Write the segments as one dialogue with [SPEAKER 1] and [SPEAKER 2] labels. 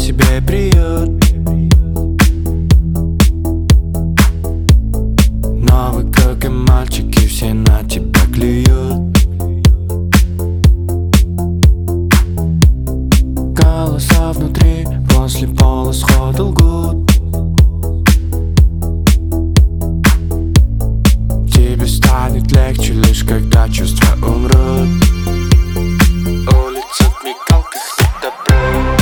[SPEAKER 1] себе приют. Но вы, как и мальчики, все на тебя клюют. Голоса внутри после полусхода лгут. Тебе станет легче лишь когда чувства умрут. Улица в мигалках — это бренд.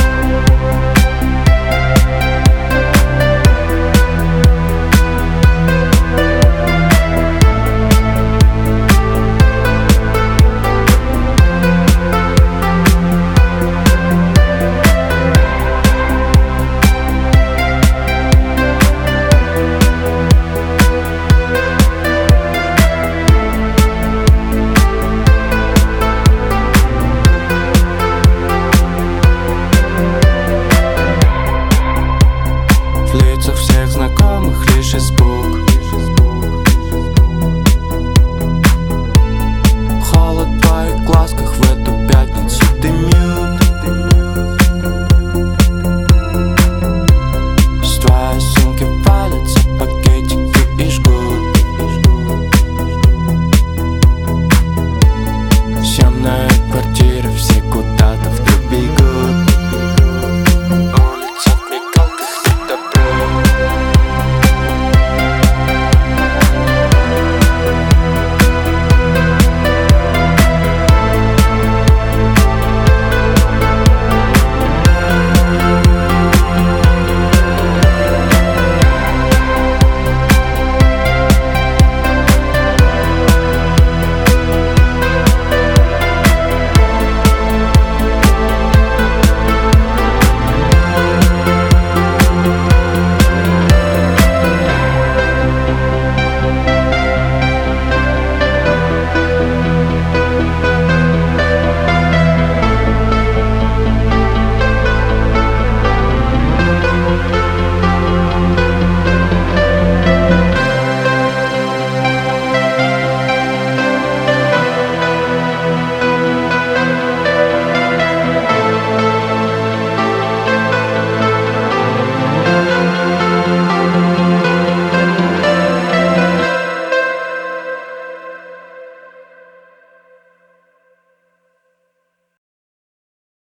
[SPEAKER 1] В лицах всех знакомых лишь испуг.